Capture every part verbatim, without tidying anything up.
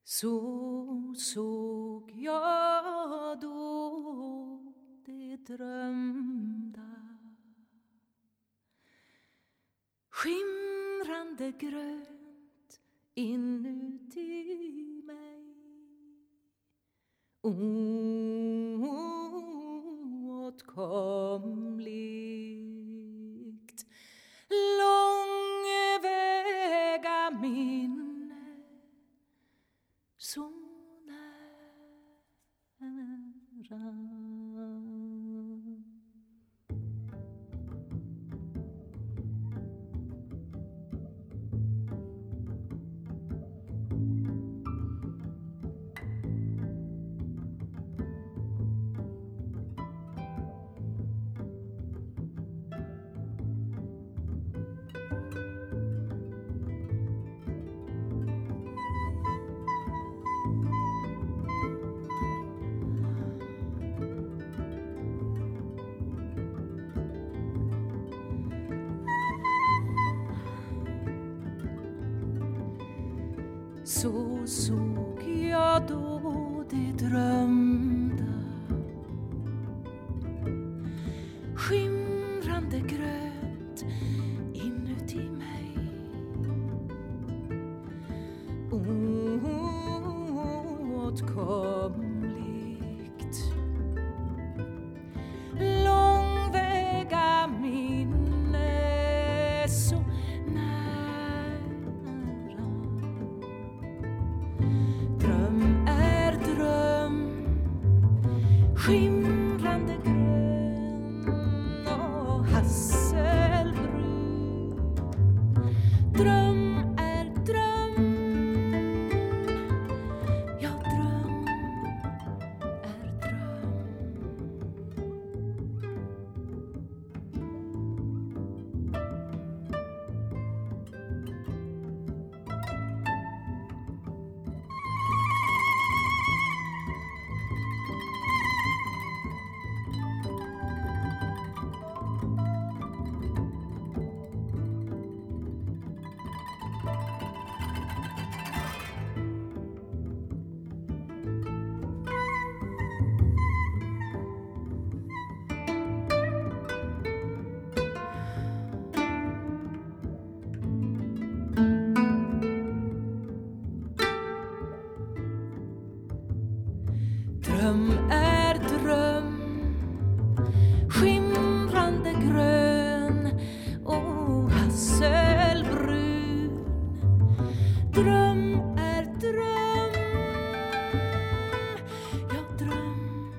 Så såg jag då det drömda, skimrande grönt inuti mig. Oåtkomligt, långväga minne, så nära. Så såg jag då det drömda, skimrande grönt inuti mig. Oåtkomligt, långväga minne, så skimrande grön och hasselbrun. Dröm är dröm, ja, dröm är dröm. Dröm är dröm, skimrande grön och hasselbrun. Dröm är dröm, ja, dröm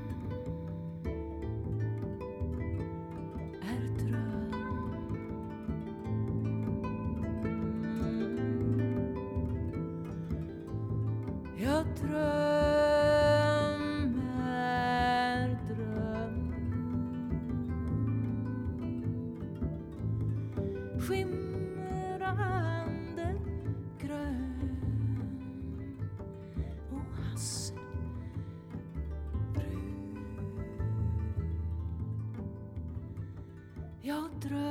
är dröm. Ja, dröm. Skimrande grön och hasselbrun. Jag drömmer.